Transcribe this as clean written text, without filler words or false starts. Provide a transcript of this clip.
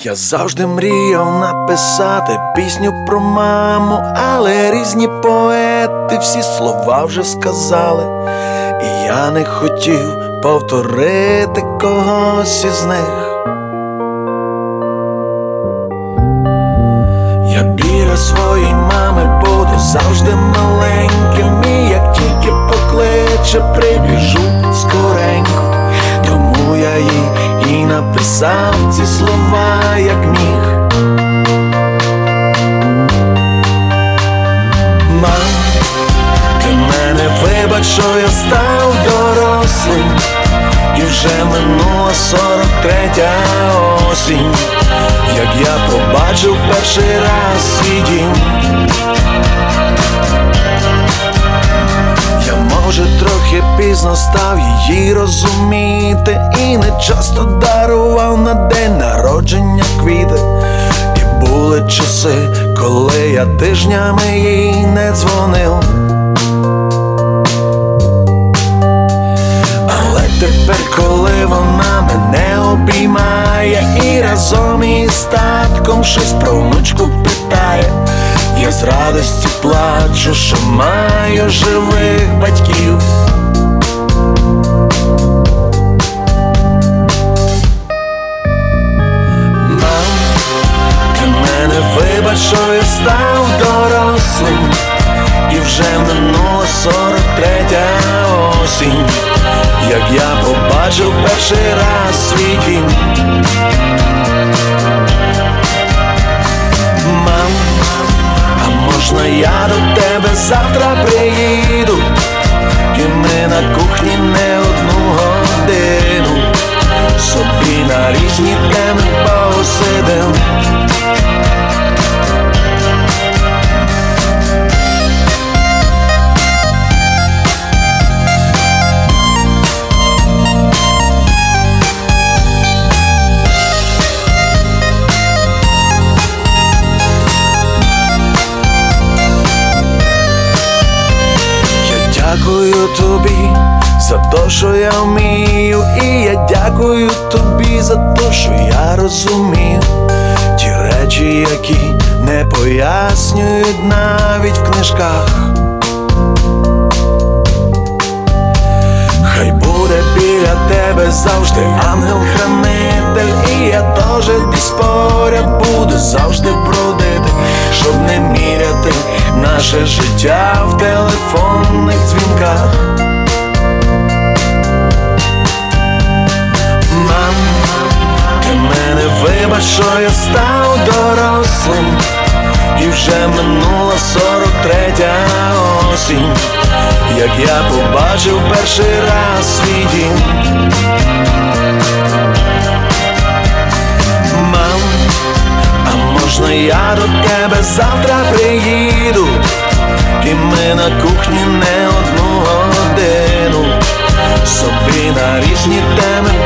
Я завжди мріяв написати пісню про маму, але різні поети всі слова вже сказали, і я не хотів повторити когось із них. Я біля своєї мами буду завжди маленьким, і як тільки покличе, прибіжу скоренько. Тому я їй і написав ці слова, як міг. Мам, ти мене вибач, що я став дорослим, і вже минула 43-я осінь, як я побачив перший раз свій дім. Я, може, трохи пізно став її розуміти, і не часто дарував на день народження квіти. І були часи, коли я тижнями їй не дзвонив. Але тепер, коли вона мене обіймає і разом із татком щось про внучку питає, я з радості плачу, що маю живих батьків. Мам, ти мене вибач, що я став дорослим, і вже минула 43-я осінь, як я побачив перший раз свій дім. Мам, а можна я до тебе завтра приїду, і ми на кухні не одну годину собі на різні теми посидим. Дякую тобі за те, що я вмію, і я дякую тобі за те, що я розумію ті речі, які не пояснюють навіть в книжках. Хай буде біля тебе завжди ангел-хранитель, і я теж десь поряд буду завжди бродити, щоб не міряти наше життя в телефонних дзвінках. Мам, ти мене вибач, що я став дорослим, і вже минула 43-я осінь, як я побачив перший раз свій дім. Мам, а можна я до тебе завтра приїду, і ми на кухні не одну годину собі на різні теми